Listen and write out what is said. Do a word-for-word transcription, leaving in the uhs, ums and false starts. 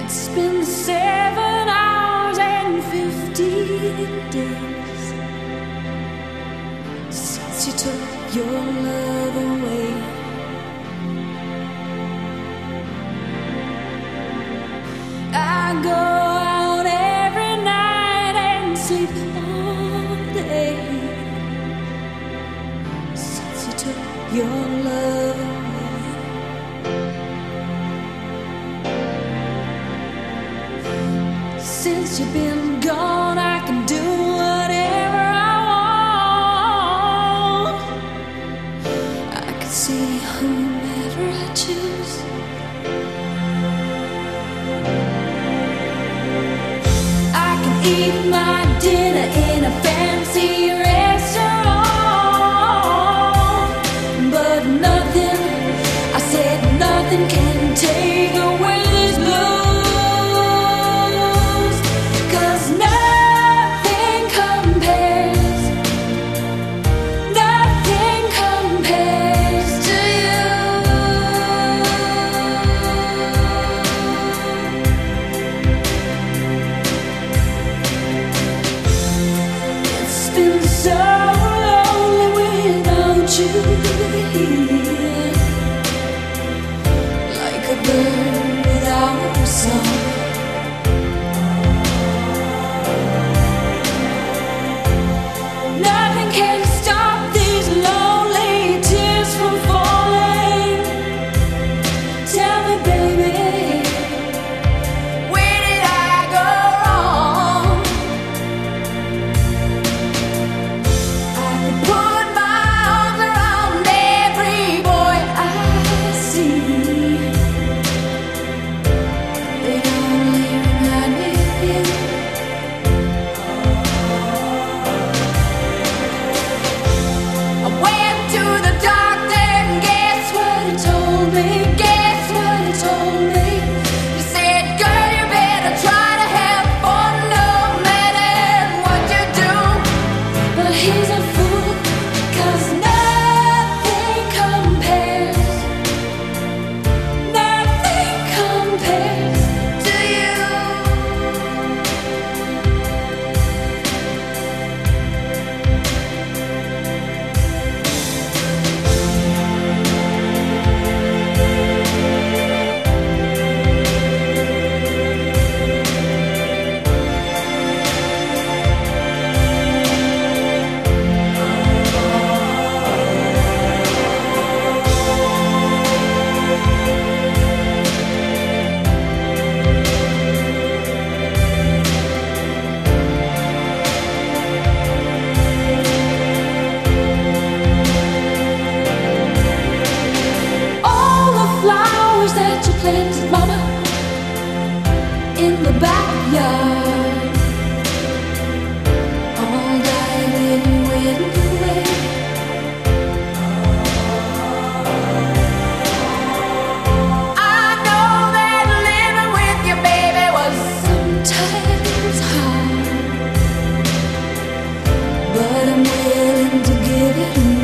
It's been seven hours and fifteen days since you took your love away. I go out every night and sleep all day since you took your love away. Since you've been gone, I can do whatever I want. I can see whomever I choose. I can eat my dinner in a fancy restaurant, but nothing, I said nothing can take away this blues. So lonely without you here, like a bird without a song. Nothing can stop these lonely tears from falling. Tell me, baby, where did I go wrong? Put my arms around every boy I see. They only remind me of you. I went to the doctor and guess what he told me? Guess what he told me? He said, girl, you better try to have fun no matter what you do. But he's a fool, 'cause nothing compares, nothing compares to you. That you planted, mama, in the backyard, all died when you went away. I know that living with your baby was sometimes hard, but I'm willing to give it